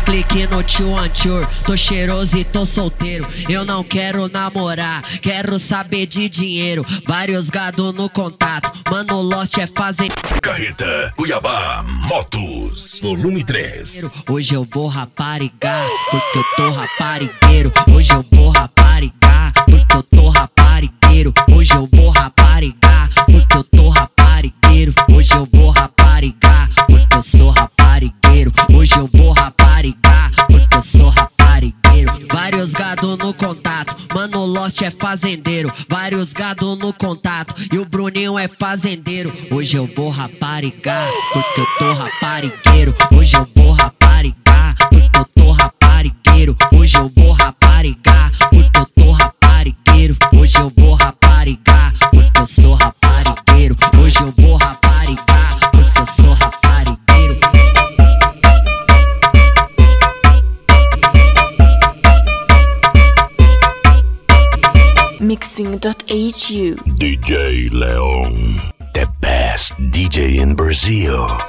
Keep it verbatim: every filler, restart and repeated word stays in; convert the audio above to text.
Dois cliques no tio Antur, tô cheiroso e tô solteiro. Eu não quero namorar, quero saber de dinheiro. Vários gado no contato, mano, Lost é fazer. Carreta Cuiabá Motos, volume três. Hoje eu vou raparigar, porque eu tô raparigueiro. Hoje eu vou raparigar, porque eu tô raparigueiro. Hoje eu vou raparigar, porque eu tô raparigueiro. Hoje eu vou raparigar, porque eu sou raparigueiro. Hoje eu vou raparigar, porque eu sou raparigueiro. Vários gado no contato, mano, Lost é fazendeiro. Vários gado no contato e o Bruninho é fazendeiro. Hoje eu vou raparigar, porque eu tô raparigueiro. Hoje eu vou raparigar, porque eu tô raparigueiro. Hoje eu vou raparigar, porque eu tô raparigueiro. Hoje eu vou raparigar, porque eu sou raparigueiro. Hoje eu vou raparigar, porque eu sou raparigueiro. Mixing dot H U D J Leon, the best D J in Brazil.